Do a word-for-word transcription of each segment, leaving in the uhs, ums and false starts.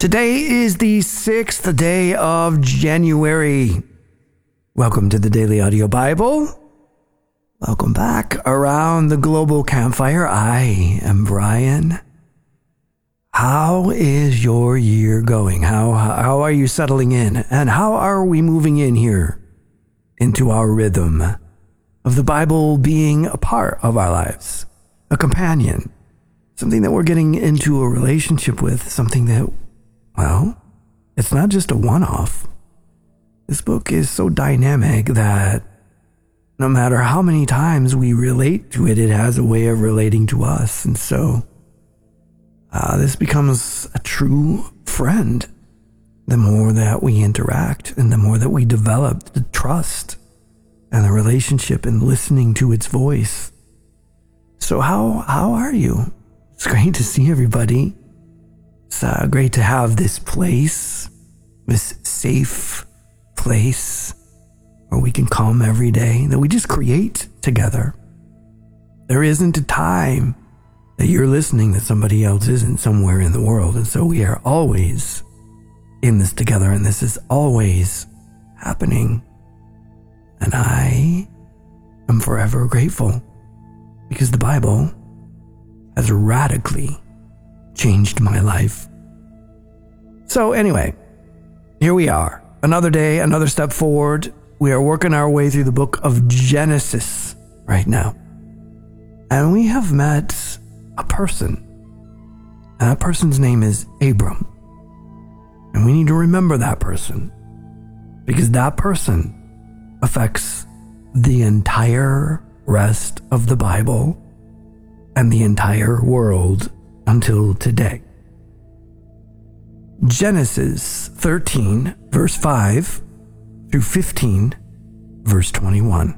Today is the sixth day of January. Welcome to the Daily Audio Bible. Welcome back around the global campfire. I am Brian. How is your year going? How, how are you settling in? And how are we moving in here into our rhythm of the Bible being a part of our lives, a companion, something that we're getting into a relationship with, something that, well, it's not just a one-off. This book is so dynamic that no matter how many times we relate to it, it has a way of relating to us. And so uh, this becomes a true friend the more that we interact and the more that we develop the trust and the relationship and listening to its voice. So how how are you? It's great to see everybody. It's uh, great to have this place, this safe place where we can come every day, that we just create together. There isn't a time that you're listening that somebody else isn't somewhere in the world. And so we are always in this together, and this is always happening. And I am forever grateful because the Bible has radically changed my life. So anyway, here we are. Another day, another step forward. We are working our way through the book of Genesis right now. And we have met a person. And that person's name is Abram. And we need to remember that person, because that person affects the entire rest of the Bible and the entire world until today. Genesis thirteen, verse five through fifteen, verse twenty-one.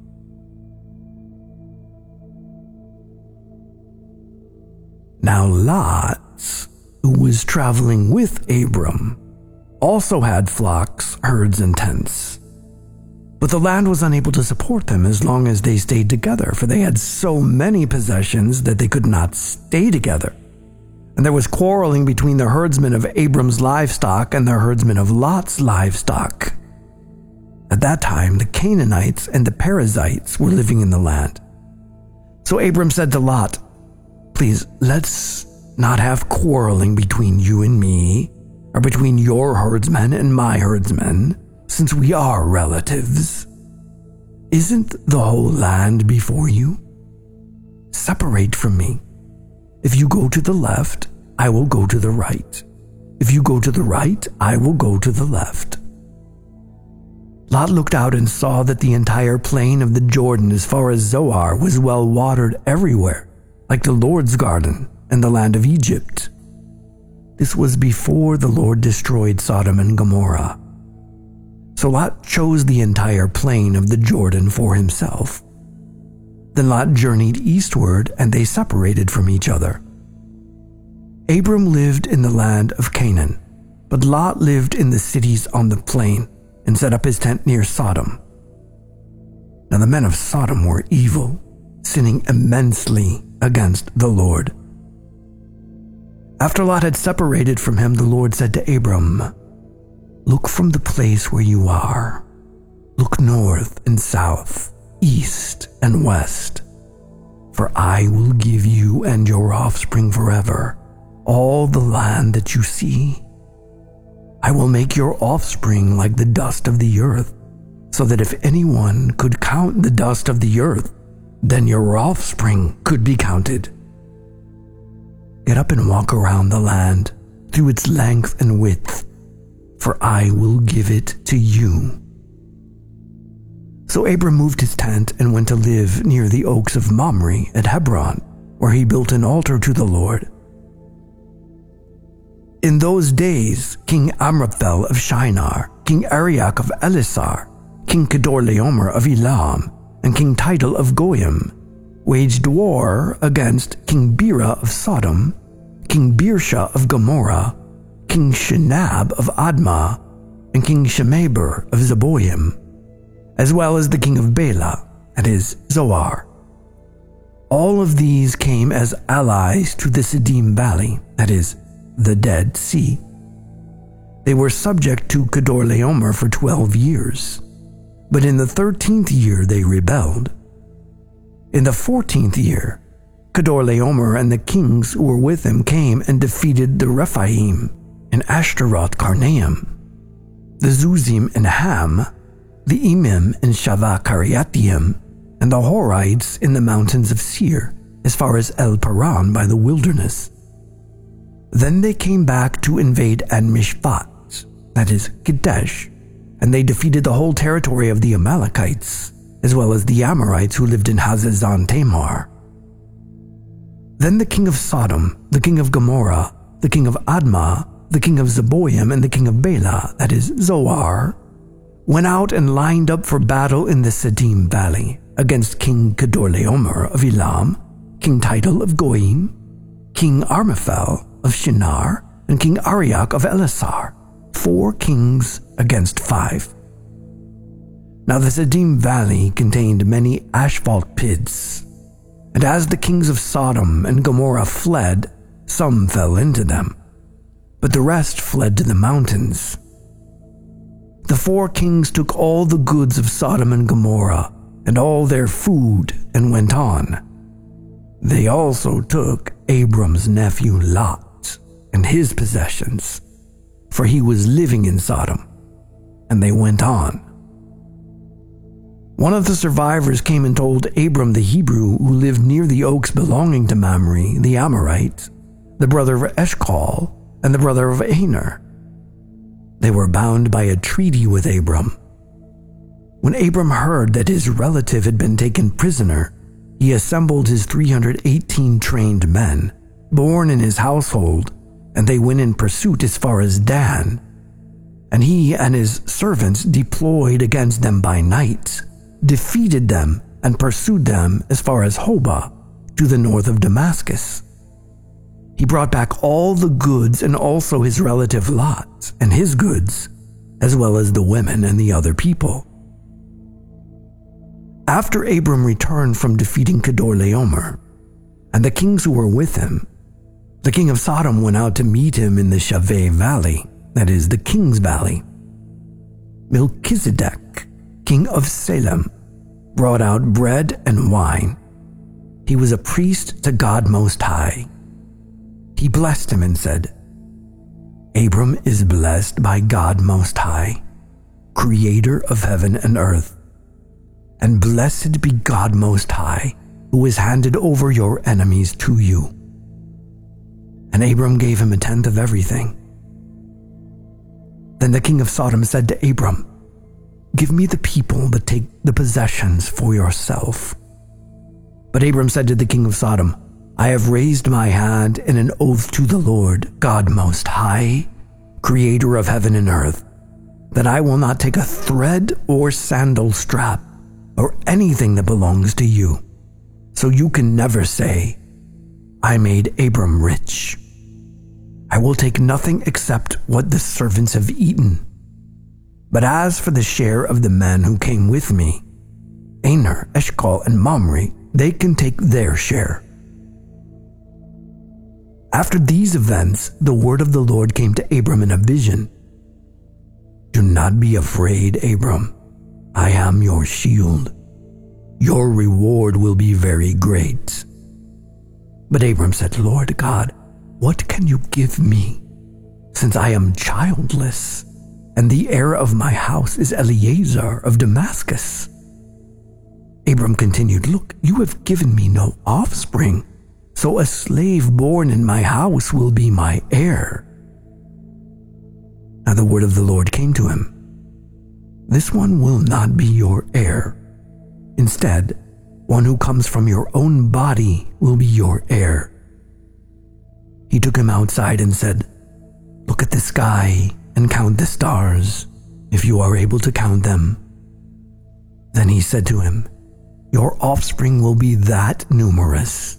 Now Lot, who was traveling with Abram, also had flocks, herds, and tents. But the land was unable to support them as long as they stayed together, for they had so many possessions that they could not stay together. And there was quarreling between the herdsmen of Abram's livestock and the herdsmen of Lot's livestock. At that time, the Canaanites and the Perizzites were living in the land. So Abram said to Lot, "Please, let's not have quarreling between you and me, or between your herdsmen and my herdsmen, since we are relatives. Isn't the whole land before you? Separate from me. If you go to the left, I will go to the right. If you go to the right, I will go to the left." Lot looked out and saw that the entire plain of the Jordan as far as Zoar was well watered everywhere, like the Lord's garden and the land of Egypt. This was before the Lord destroyed Sodom and Gomorrah. So Lot chose the entire plain of the Jordan for himself. Then Lot journeyed eastward, and they separated from each other. Abram lived in the land of Canaan, but Lot lived in the cities on the plain and set up his tent near Sodom. Now the men of Sodom were evil, sinning immensely against the Lord. After Lot had separated from him, the Lord said to Abram, "Look from the place where you are. Look north and south, east and west. For I will give you and your offspring forever all the land that you see. I will make your offspring like the dust of the earth, so that if anyone could count the dust of the earth, then your offspring could be counted. Get up and walk around the land through its length and width, for I will give it to you." So Abram moved his tent and went to live near the oaks of Mamre at Hebron, where he built an altar to the Lord. In those days, King Amraphel of Shinar, King Arioch of Elisar, King Kedorlaomer of Elam, and King Tidal of Goyim waged war against King Bera of Sodom, King Birsha of Gomorrah, King Shinab of Admah, and King Shemeber of Zeboim, as well as the king of Bela, that is, Zoar. All of these came as allies to the Siddim Valley, that is, the Dead Sea, They were subject to Kedorlaomer for twelve years, but in the thirteenth year they rebelled. In the fourteenth year, Kedorlaomer and the kings who were with him came and defeated the Rephaim and Ashtaroth Karnaim, the Zuzim and Ham, the Emim and Shavah Kiriathaim, and the Horites in the mountains of Seir, as far as El Paran by the wilderness. Then they came back to invade An-Mishpat, that is, Kadesh, and they defeated the whole territory of the Amalekites, as well as the Amorites who lived in Hazazon Tamar. Then the king of Sodom, the king of Gomorrah, the king of Admah, the king of Zeboim, and the king of Bela, that is, Zoar, went out and lined up for battle in the Siddim Valley against King Kedorlaomer of Elam, King Tidal of Goyim, King Armaphel of Shinar, and King Arioch of Elasar, four kings against five. Now the Siddim Valley contained many asphalt pits, and as the kings of Sodom and Gomorrah fled, some fell into them, but the rest fled to the mountains. The four kings took all the goods of Sodom and Gomorrah and all their food and went on. They also took Abram's nephew Lot and his possessions, for he was living in Sodom, and they went on. One of the survivors came and told Abram the Hebrew, who lived near the oaks belonging to Mamre, the Amorite, the brother of Eshcol, and the brother of Aner. They were bound by a treaty with Abram. When Abram heard that his relative had been taken prisoner, he assembled his three hundred eighteen trained men, born in his household, and they went in pursuit as far as Dan. And he and his servants deployed against them by night, defeated them, and pursued them as far as Hobah, to the north of Damascus. He brought back all the goods and also his relative Lot and his goods, as well as the women and the other people. After Abram returned from defeating Kedorlaomer and the kings who were with him, the king of Sodom went out to meet him in the Shaveh Valley, that is, the King's Valley. Melchizedek, king of Salem, brought out bread and wine. He was a priest to God Most High. He blessed him and said, Abram is blessed by God Most High, creator of heaven and earth. And blessed be God Most High, who has handed over your enemies to you. And Abram gave him a tenth of everything. Then the king of Sodom said to Abram, Give me the people that take the possessions for yourself. But Abram said to the king of Sodom, I have raised my hand in an oath to the Lord, God Most High, creator of heaven and earth, that I will not take a thread or sandal strap or anything that belongs to you. So you can never say, I made Abram rich. I will take nothing except what the servants have eaten. But as for the share of the men who came with me, Aner, Eshcol, and Mamre, they can take their share. After these events, the word of the Lord came to Abram in a vision. Do not be afraid, Abram. I am your shield. Your reward will be very great. But Abram said, Lord God, what can you give me, since I am childless, and the heir of my house is Eliezer of Damascus? Abram continued, Look, you have given me no offspring, so a slave born in my house will be my heir. Now the word of the Lord came to him. This one will not be your heir. Instead, one who comes from your own body will be your heir. He took him outside and said, Look at the sky and count the stars, if you are able to count them. Then he said to him, Your offspring will be that numerous.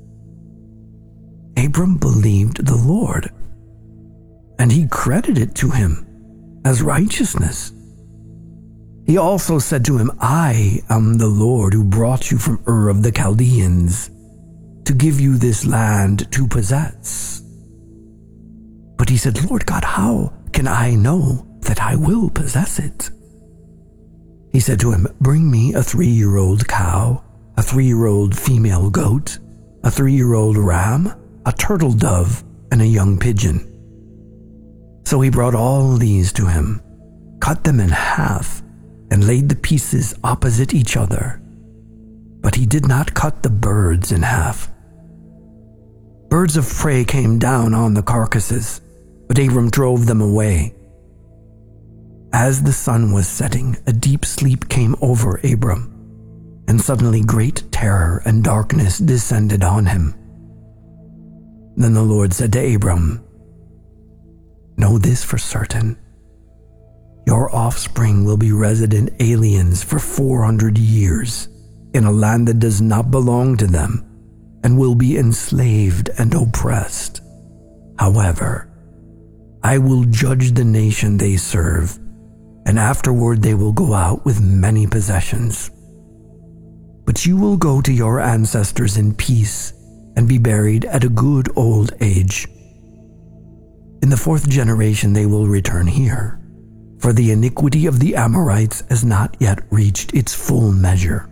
Abram believed the Lord, and he credited it to him as righteousness. He also said to him, I am the Lord who brought you from Ur of the Chaldeans to give you this land to possess. But he said, Lord God, how can I know that I will possess it?" He said to him, "Bring me a three-year-old cow, a three-year-old female goat, a three-year-old ram, a turtle dove, and a young pigeon." So he brought all these to him, cut them in half, and laid the pieces opposite each other. But he did not cut the birds in half. Birds of prey came down on the carcasses, but Abram drove them away. As the sun was setting, a deep sleep came over Abram, and suddenly great terror and darkness descended on him. Then the Lord said to Abram, "Know this for certain. Your offspring will be resident aliens for four hundred years in a land that does not belong to them, and will be enslaved and oppressed. However, I will judge the nation they serve, and afterward they will go out with many possessions. But you will go to your ancestors in peace and be buried at a good old age. In the fourth generation they will return here, for the iniquity of the Amorites has not yet reached its full measure."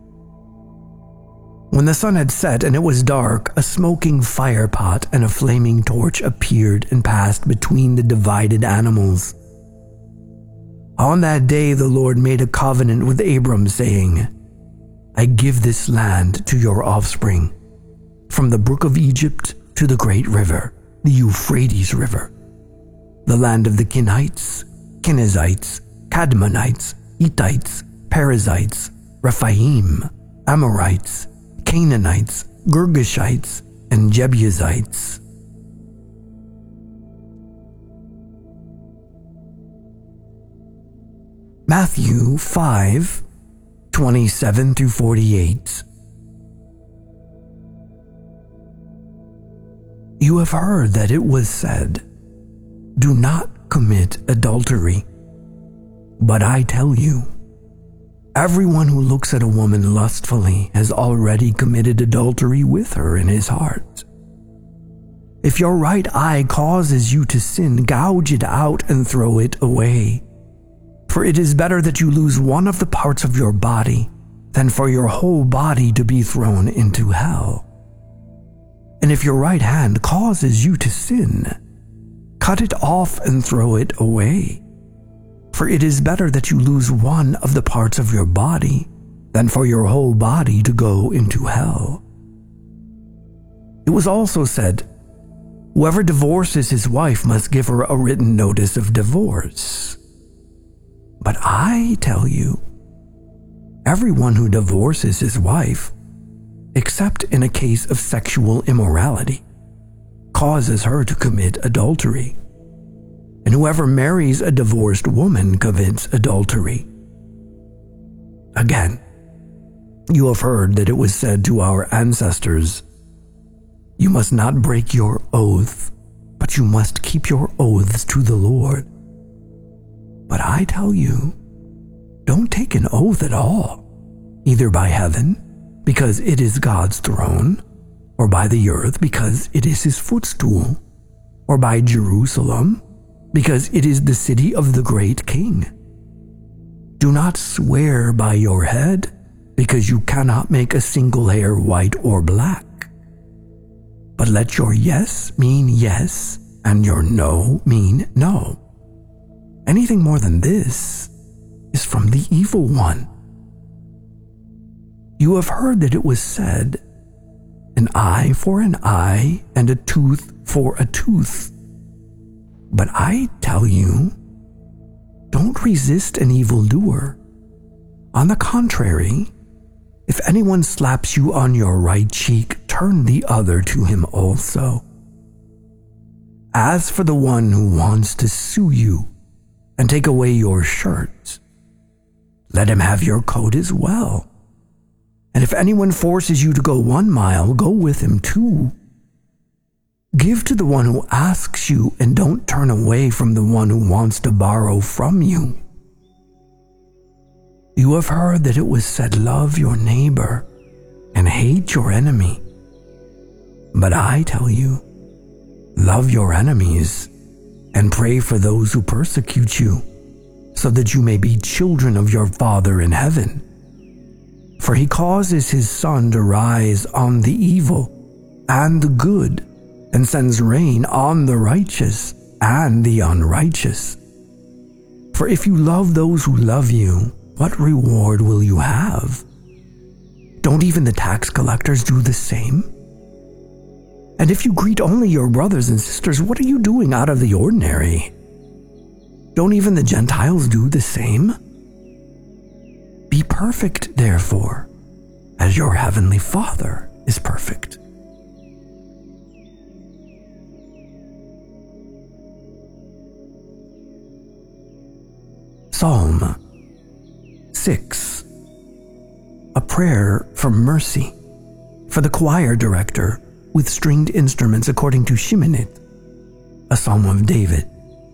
When the sun had set and it was dark, a smoking fire pot and a flaming torch appeared and passed between the divided animals. On that day the Lord made a covenant with Abram, saying, "I give this land to your offspring, from the brook of Egypt to the great river, the Euphrates River, the land of the Kenites, Kenizzites, Kadmonites, Hittites, Perizzites, Rephaim, Amorites, Canaanites, Girgashites, and Jebusites." Matthew five, twenty-seven through forty-eight. You have heard that it was said, "Do not commit adultery." But I tell you, everyone who looks at a woman lustfully has already committed adultery with her in his heart. If your right eye causes you to sin, gouge it out and throw it away. For it is better that you lose one of the parts of your body than for your whole body to be thrown into hell. And if your right hand causes you to sin, cut it off and throw it away. For it is better that you lose one of the parts of your body than for your whole body to go into hell. It was also said, "Whoever divorces his wife must give her a written notice of divorce." But I tell you, everyone who divorces his wife, except in a case of sexual immorality, causes her to commit adultery. And whoever marries a divorced woman commits adultery. Again, you have heard that it was said to our ancestors, "You must not break your oath, but you must keep your oaths to the Lord." But I tell you, don't take an oath at all, either by heaven, because it is God's throne, or by the earth, because it is his footstool, or by Jerusalem, because it is the city of the great king. Do not swear by your head, because you cannot make a single hair white or black. But let your yes mean yes, and your no mean no. Anything more than this is from the evil one. You have heard that it was said, "An eye for an eye, and a tooth for a tooth." But I tell you, don't resist an evildoer. On the contrary, if anyone slaps you on your right cheek, turn the other to him also. As for the one who wants to sue you and take away your shirt, let him have your coat as well. And if anyone forces you to go one mile, go with him two. Give to the one who asks you, and don't turn away from the one who wants to borrow from you. You have heard that it was said, "Love your neighbor and hate your enemy." But I tell you, love your enemies and pray for those who persecute you, so that you may be children of your Father in heaven. For he causes his sun to rise on the evil and the good, and sends rain on the righteous and the unrighteous. For if you love those who love you, what reward will you have? Don't even the tax collectors do the same? And if you greet only your brothers and sisters, what are you doing out of the ordinary? Don't even the Gentiles do the same? Be perfect, therefore, as your heavenly Father is perfect. Psalm six. A prayer for mercy for the choir director with stringed instruments according to Sheminith, a psalm of David.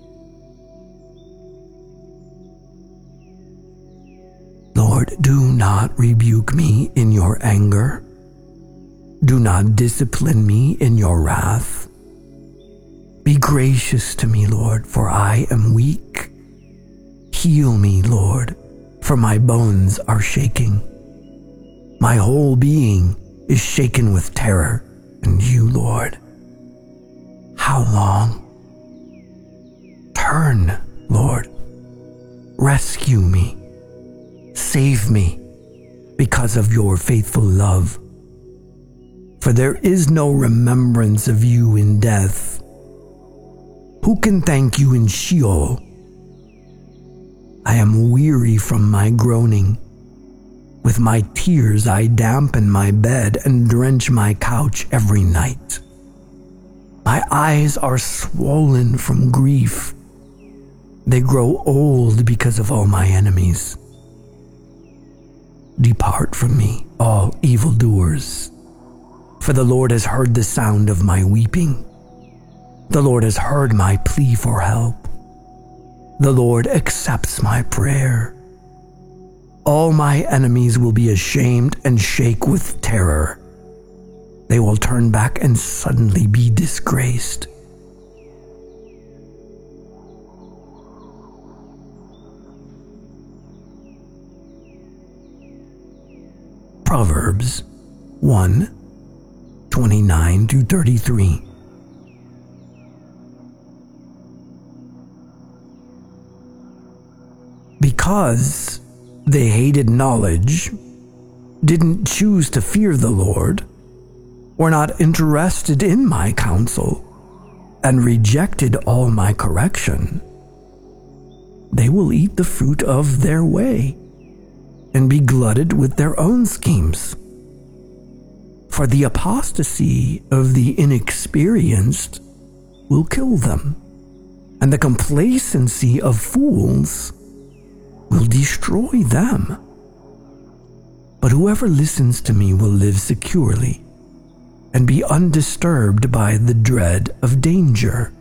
Lord, do not rebuke me in your anger. Do not discipline me in your wrath. Be gracious to me, Lord, for I am weak. Heal me, Lord, for my bones are shaking. My whole being is shaken with terror, and you, Lord, how long? Turn, Lord, rescue me, save me because of your faithful love. For there is no remembrance of you in death. Who can thank you in Sheol? I am weary from my groaning. With my tears I dampen my bed and drench my couch every night. My eyes are swollen from grief. They grow old because of all my enemies. Depart from me, all evildoers, for the Lord has heard the sound of my weeping. The Lord has heard my plea for help. The Lord accepts my prayer. All my enemies will be ashamed and shake with terror. They will turn back and suddenly be disgraced. Proverbs one, twenty-nine through thirty-three. Because they hated knowledge, didn't choose to fear the Lord, were not interested in my counsel, and rejected all my correction, they will eat the fruit of their way and be glutted with their own schemes. For the apostasy of the inexperienced will kill them, and the complacency of fools will destroy them. But whoever listens to me will live securely and be undisturbed by the dread of danger.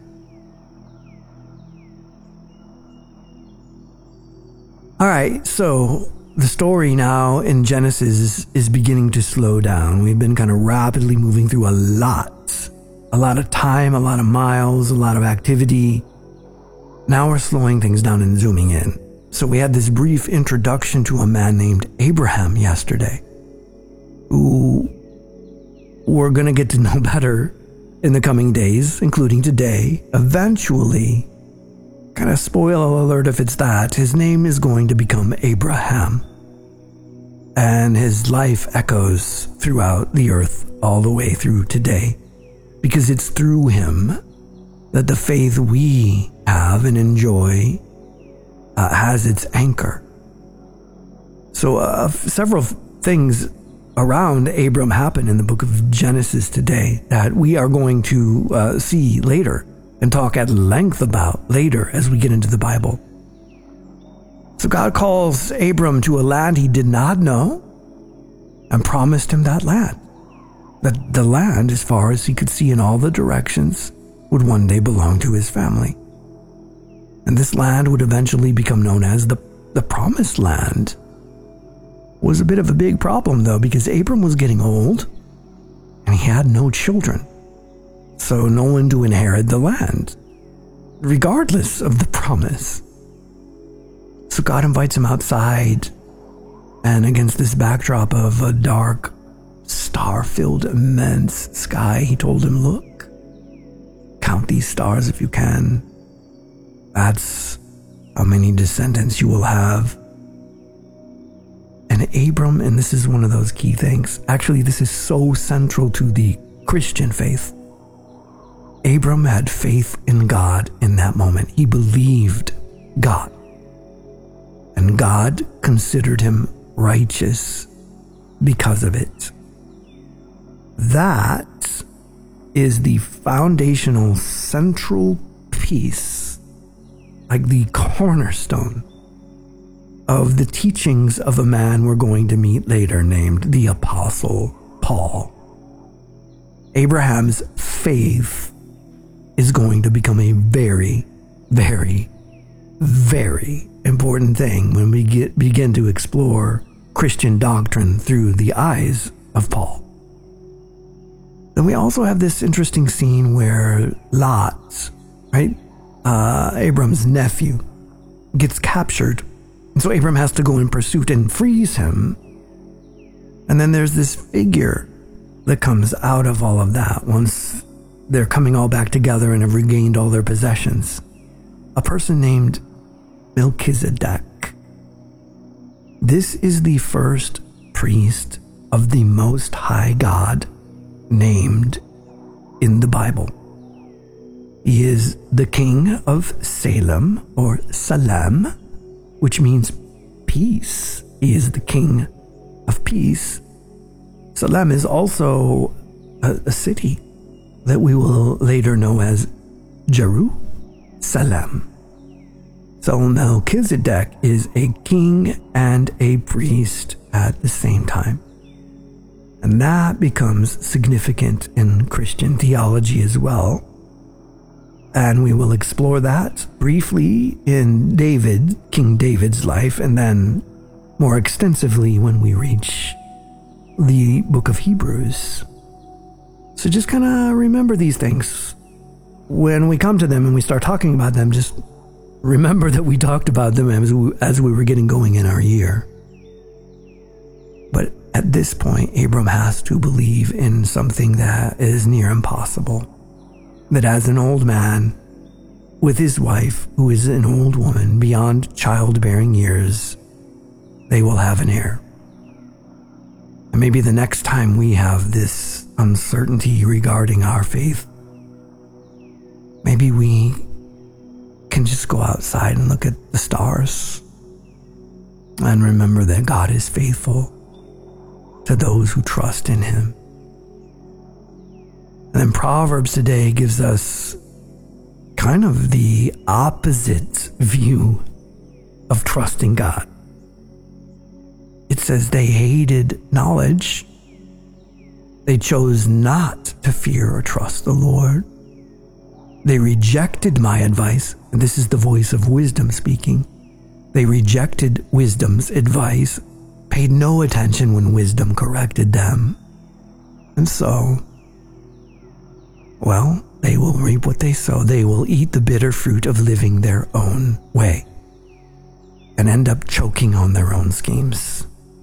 All right, so the story now in Genesis is beginning to slow down. We've been kind of rapidly moving through a lot, a lot of time, a lot of miles, a lot of activity. Now we're slowing things down and zooming in. So we had this brief introduction to a man named Abraham yesterday, who we're going to get to know better in the coming days, including today. Eventually, kind of spoiler alert if it's that, his name is going to become Abraham. And his life echoes throughout the earth all the way through today, because it's through him that the faith we have and enjoy Uh, has its anchor. So uh, several things around Abram happen in the book of Genesis today that we are going to uh, see later and talk at length about later as we get into the Bible. So God calls Abram to a land he did not know and promised him that land. That the land, as far as he could see in all the directions, would one day belong to his family. And this land would eventually become known as the, the Promised Land. It was a bit of a big problem, though, because Abram was getting old, and he had no children. So no one to inherit the land. regardless of the promise. So God invites him outside, and against this backdrop of a dark, star-filled, immense sky, he told him, look, count these stars if you can. That's how many descendants you will have. And Abram, and this is one of those key things, actually this is so central to the Christian faith. Abram had faith in God in that moment. He believed God. And God considered him righteous because of it. That is the foundational, central piece, like the cornerstone of the teachings of a man we're going to meet later named the Apostle Paul. Abraham's faith is going to become a very, very, very important thing when we get, begin to explore Christian doctrine through the eyes of Paul. Then we also have this interesting scene where Lot, right, uh, Abram's nephew, gets captured. And so Abram has to go in pursuit and frees him. And then there's this figure that comes out of all of that once they're coming all back together and have regained all their possessions. A person named Melchizedek. This is the first priest of the Most High God named in the Bible. He is the king of Salem, or Salem, which means peace. He is the king of peace. Salem is also a, a city that we will later know as Jerusalem. So Melchizedek is a king and a priest at the same time. And that becomes significant in Christian theology as well. And we will explore that briefly in David, King David's life, and then more extensively when we reach the book of Hebrews. So just kind of remember these things. When we come to them and we start talking about them, just remember that we talked about them as we, as we were getting going in our year. But at this point, Abram has to believe in something that is near impossible. That as an old man, with his wife, who is an old woman beyond childbearing years, they will have an heir. And maybe the next time we have this uncertainty regarding our faith, maybe we can just go outside and look at the stars and remember that God is faithful to those who trust in him. And then Proverbs today gives us kind of the opposite view of trusting God. It says they hated knowledge. They chose not to fear or trust the Lord. They rejected my advice. And this is the voice of wisdom speaking. They rejected wisdom's advice, paid no attention when wisdom corrected them. And so, well, they will reap what they sow. They will eat the bitter fruit of living their own way and end up choking on their own schemes.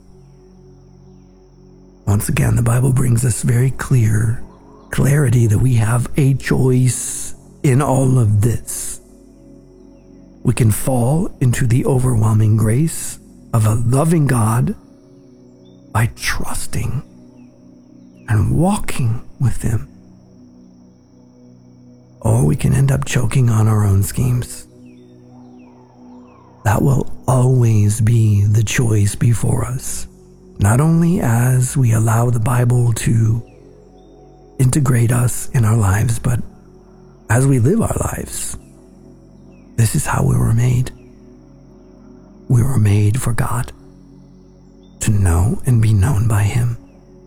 Once again, the Bible brings us very clear clarity that we have a choice in all of this. We can fall into the overwhelming grace of a loving God by trusting and walking with him. Or we can end up choking on our own schemes. That will always be the choice before us, not only as we allow the Bible to integrate us in our lives, but as we live our lives. This is how we were made. We were made for God, to know and be known by him.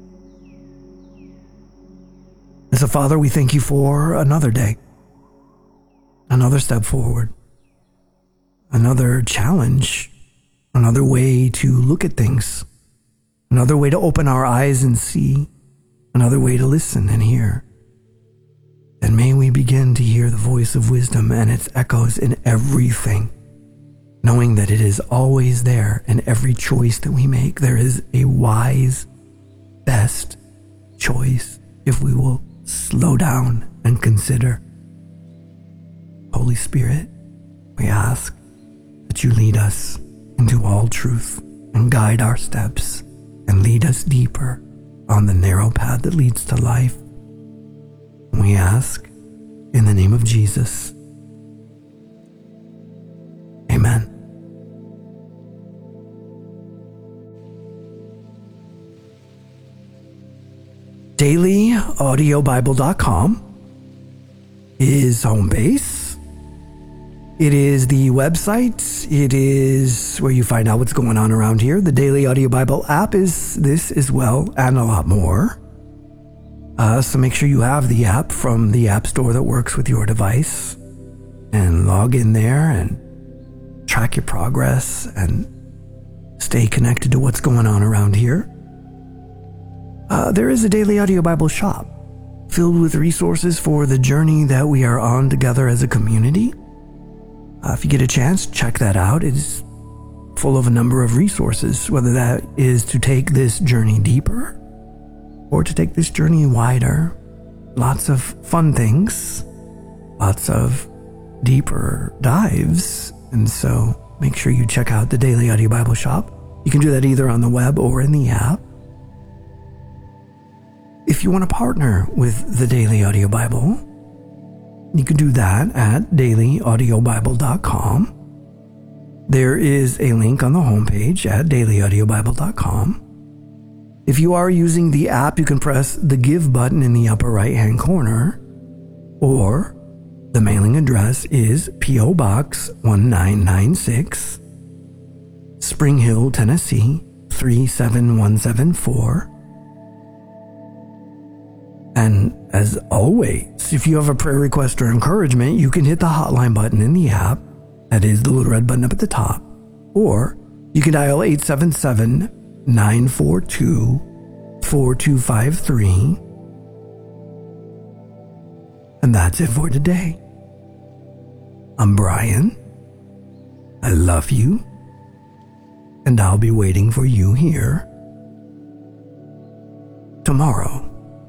And so, Father, we thank you for another day, another step forward, another challenge, another way to look at things, another way to open our eyes and see, another way to listen and hear. And may we begin to hear the voice of wisdom and its echoes in everything, knowing that it is always there in every choice that we make. There is a wise, best choice if we will slow down and consider. Holy Spirit, we ask that you lead us into all truth and guide our steps and lead us deeper on the narrow path that leads to life. We ask in the name of Jesus. Amen. daily audio bible dot com is home base. It is the website. It is where you find out what's going on around here. The Daily Audio Bible app is this as well, and a lot more. Uh, so make sure you have the app from the app store that works with your device and log in there and track your progress and stay connected to what's going on around here. Uh, there is a Daily Audio Bible shop filled with resources for the journey that we are on together as a community. Uh, if you get a chance, check that out. It's full of a number of resources, whether that is to take this journey deeper or to take this journey wider. Lots of fun things, lots of deeper dives. And so make sure you check out the Daily Audio Bible shop. You can do that either on the web or in the app. If you want to partner with the Daily Audio Bible, you can do that at daily audio bible dot com. There is a link on the homepage at daily audio bible dot com. If you are using the app, you can press the Give button in the upper right-hand corner, or the mailing address is P O Box one nine nine six, Spring Hill, Tennessee three seven one seven four. And as always, if you have a prayer request or encouragement, you can hit the hotline button in the app. That is the little red button up at the top. Or you can dial eight seven seven, nine four two, four two five three. And that's it for today. I'm Brian. I love you. And I'll be waiting for you here tomorrow.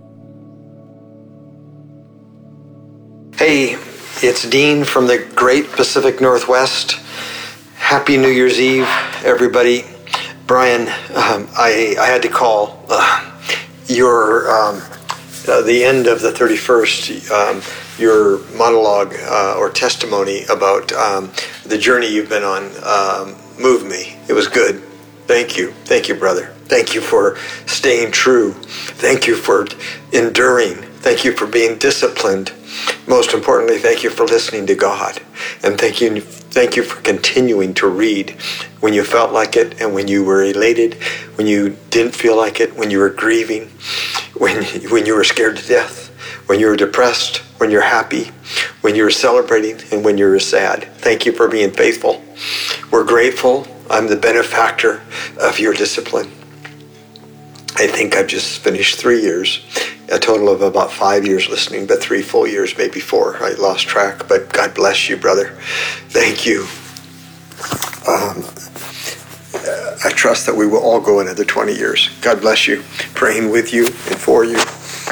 Hey, it's Dean from the Great Pacific Northwest. Happy New Year's Eve, everybody. Brian, um, I, I had to call uh, your um, uh, the end of the thirty-first, um, your monologue uh, or testimony about um, the journey you've been on um, moved me. It was good. Thank you. Thank you, brother. Thank you for staying true. Thank you for enduring. Thank you for being disciplined. Most importantly, thank you for listening to God. And thank you, thank you for continuing to read when you felt like it and when you were elated, when you didn't feel like it, when you were grieving, when, when you were scared to death, when you were depressed, when you're happy, when you were celebrating, and when you were sad. Thank you for being faithful. We're grateful. I'm the benefactor of your discipline. I think I've just finished three years, a total of about five years listening, but three full years, maybe four. I lost track, but God bless you, brother. Thank you. Um, I trust that we will all go another twenty years. God bless you. Praying with you and for you.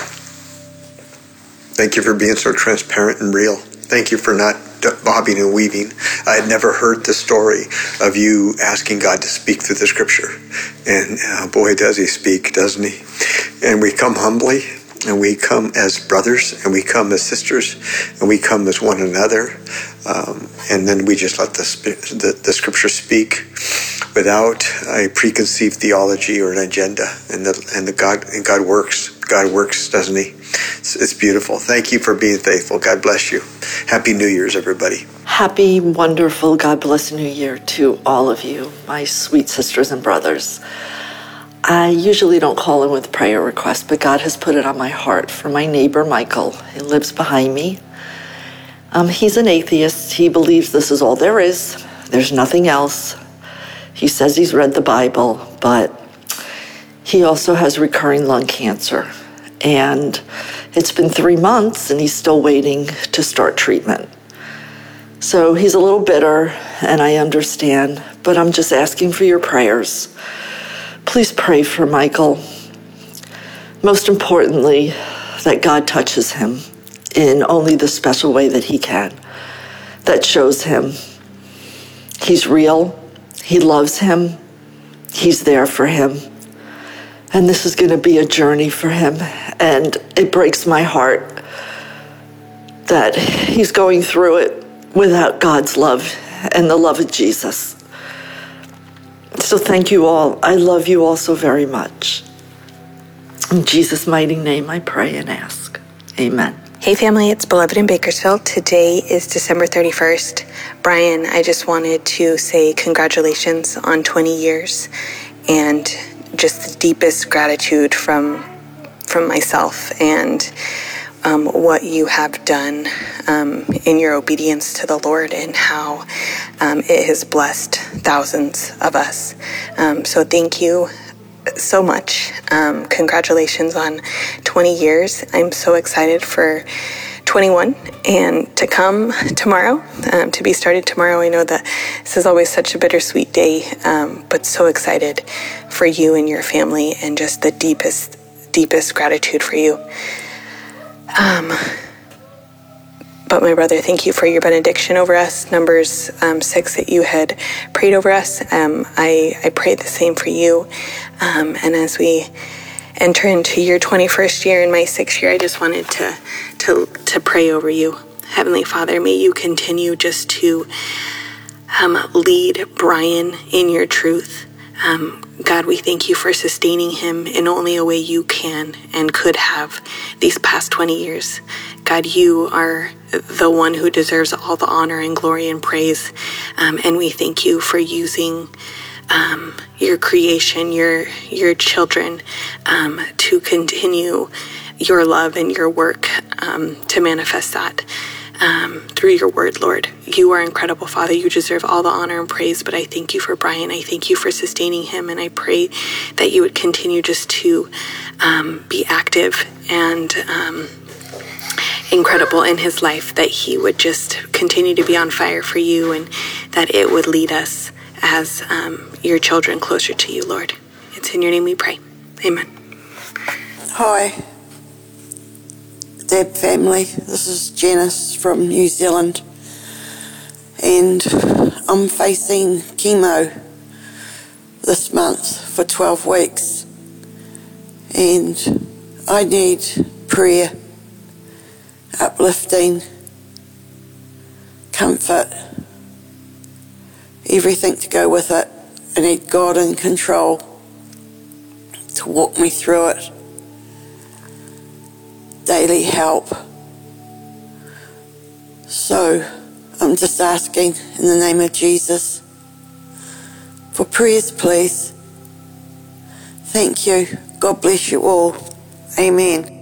Thank you for being so transparent and real. Thank you for not bobbing and weaving. I had never heard the story of you asking God to speak through the scripture. And uh, boy, does he speak, doesn't he? And we come humbly, and we come as brothers, and we come as sisters, and we come as one another. Um, and then we just let the, the, the scripture speak without a preconceived theology or an agenda. And the, and the God, and God works. God works, doesn't he? It's, it's beautiful. Thank you for being faithful. God bless you. Happy New Year's, everybody. Happy, wonderful, God bless New Year to all of you, my sweet sisters and brothers. I usually don't call in with prayer requests, but God has put it on my heart for my neighbor, Michael. He lives behind me. Um, he's an atheist. He believes this is all there is. There's nothing else. He says he's read the Bible, but he also has recurring lung cancer. And It's been three months and he's still waiting to start treatment. So he's a little bitter, and I understand, but I'm just asking for your prayers. Please pray for Michael. Most importantly, that God touches him in only the special way that he can, that shows him he's real, he loves him, he's there for him. And this is going to be a journey for him. And it breaks my heart that he's going through it without God's love and the love of Jesus. So thank you all. I love you all so very much. In Jesus' mighty name, I pray and ask. Amen. Hey family, it's Beloved in Bakersfield. Today is December thirty-first. Brian, I just wanted to say congratulations on twenty years and just the deepest gratitude from from myself and um, what you have done um, in your obedience to the Lord and how um, it has blessed thousands of us. Um, so thank you so much. Um, congratulations on twenty years. I'm so excited for twenty-one and to come tomorrow, um, to be started tomorrow. I know that this is always such a bittersweet day, um, but so excited for you and your family and just the deepest, deepest gratitude for you. Um, but my brother, thank you for your benediction over us, Numbers um, six that you had prayed over us. Um, I, I prayed the same for you. Um, and as we enter into your twenty-first year and my sixth year, I just wanted to, to, to pray over you. Heavenly Father, may you continue just to um, lead Brian in your truth. Um, God, we thank you for sustaining him in only a way you can and could have these past twenty years. God, you are the one who deserves all the honor and glory and praise. Um, and we thank you for using um, your creation, your your children, um, to continue your love and your work, um, to manifest that um, through your word, Lord. You are incredible, Father. You deserve all the honor and praise, but I thank you for Brian. I thank you for sustaining him, and I pray that you would continue just to um, be active and um, incredible in his life, that he would just continue to be on fire for you, and that it would lead us as um, your children closer to you, Lord. It's in your name we pray. Amen. Hi, Deb family. This is Janice from New Zealand, and I'm facing chemo this month for twelve weeks, and I need prayer, uplifting, comfort, everything to go with it. I need God in control to walk me through it. Daily help. So I'm just asking in the name of Jesus for prayers, please. Thank you. God bless you all. Amen.